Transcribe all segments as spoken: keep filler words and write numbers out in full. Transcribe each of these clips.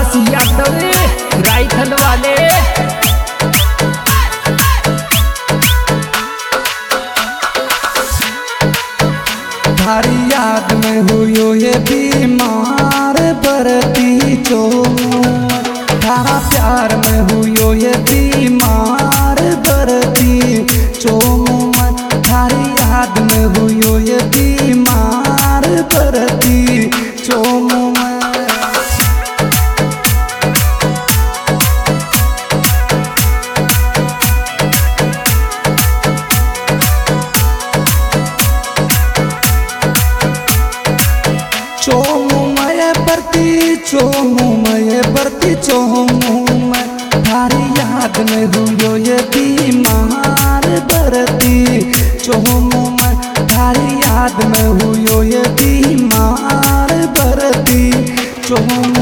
Yadav rifle वाले। थारी याद में हुयो ये बीमार बरती चो, थारा प्यार में हुयो ये बीमार बरती चो, थारी याद में हुयो ये बीमार बरती चो। चोमय बरती चोमय बरती चोमय, थारी याद में हुयो ये बीमार बरती चोमय, थारी याद में हुयो ये बीमार बरती चोमय।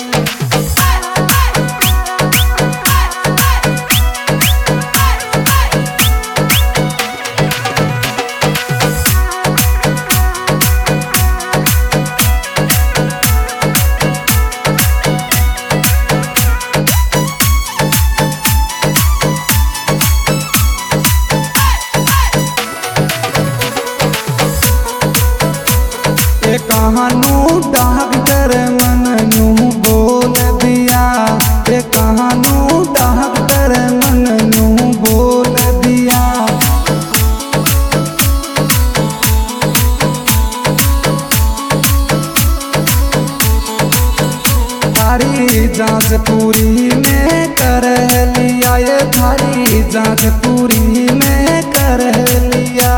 कहानू डॉक्टर मननू बोल दिया, ये कहानू डॉक्टर मननू बोल दिया। थारी जांच पूरी में कर लिया, ये थारी जांच पूरी में कर लिया।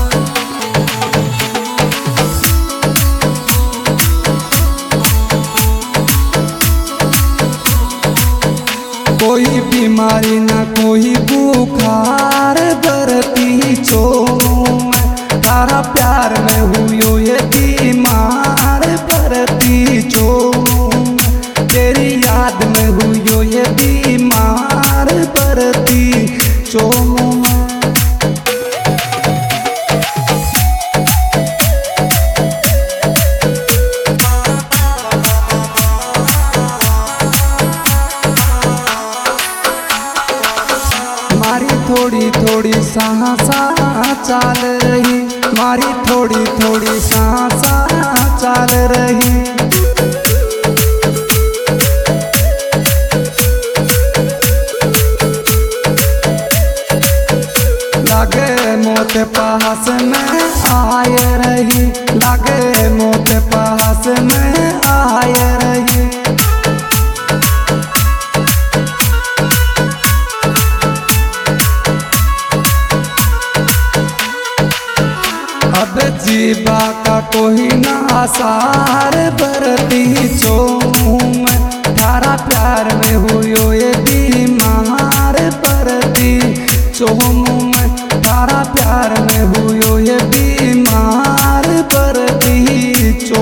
कोई बीमारी ना कोई बुखार बरती चो, तारा प्यार में हुयो ये बीमार बरती चो, तेरी याद में हुयो ये बीमार बरती चो। थोड़ी थोड़ी सांसा चाल रही, मारी थोड़ी थोड़ी सांसा चाल रही। लागे मौत पास में आए रही, लागे मौत पास में आए रही। अब जीवा का कोई ना आसार बरती चो, थारा प्यार में हुयो ये बीमार बरती चो, थारा प्यार में हुयो ये बीमार बरती चो।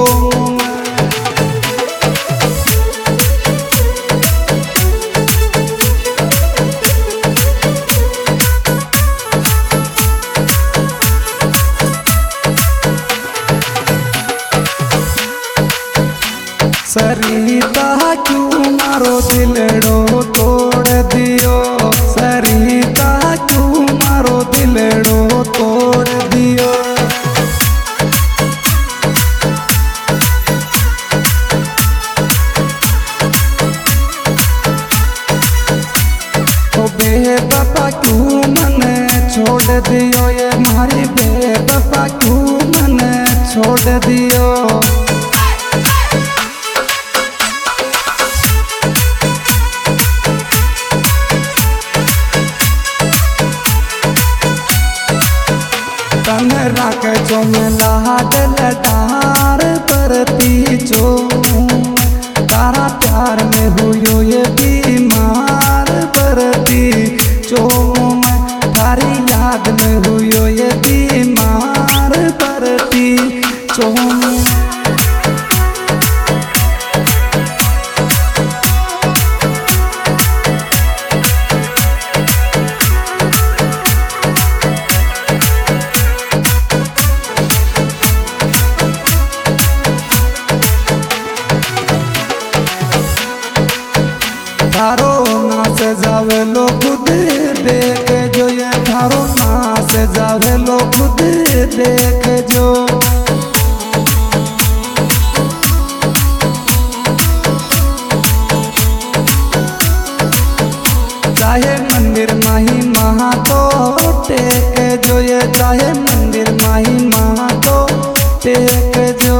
सरिता क्यों मारो दिलड़ो तोड़ दियो, सरिता क्यों मारो दिलड़ो तोड़ दियो। ओ बेवफा क्यों मन छोड़ दियो, ये मारी बेवफा क्यों मन छोड़ दियो। तन राख चो में लाडल डार बरती चो, तारा प्यार में हुयो ये बीमार बरती चो, तारी याद में हुयो ये बीमार बरती चो। जावे लो खुद देख जो ये थारो नास जावे लो खुद देख जो चाहे मंदिर माही महा तो टेक जो ये चाहे मंदिर माही महा तो टेक जो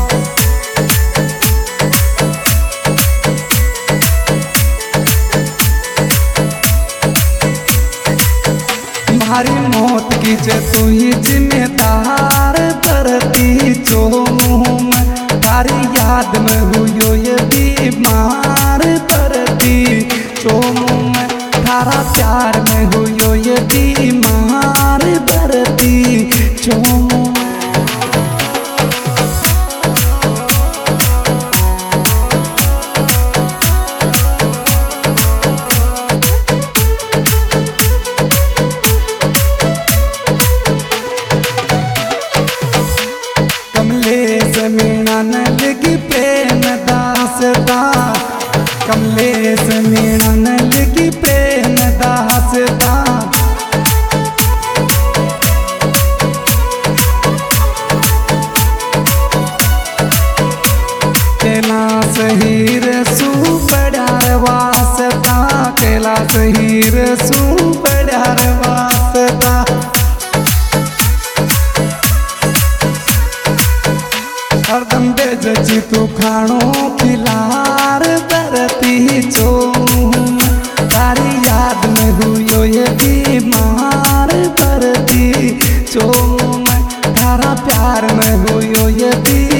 हमारी मौत की जे तू ही जिम्मेदार करती जो मुँह में तारी याद में हुई ये बीमार पड़ती जो मुँह में तारा प्यार में हुई ये बीमार पड़ती जो मुँह में मिलन लगी प्रेम दासता कमलेश मिलन लगी प्रेम दासता कैलाश हीर सुपड़ार वासता कैलाश हीर सुपड़ार वासता हरदम बेजची तू खाणो खिलार बरती जो तारी याद में हुई ये बीमार बरती जो तारा प्यार में हुई ये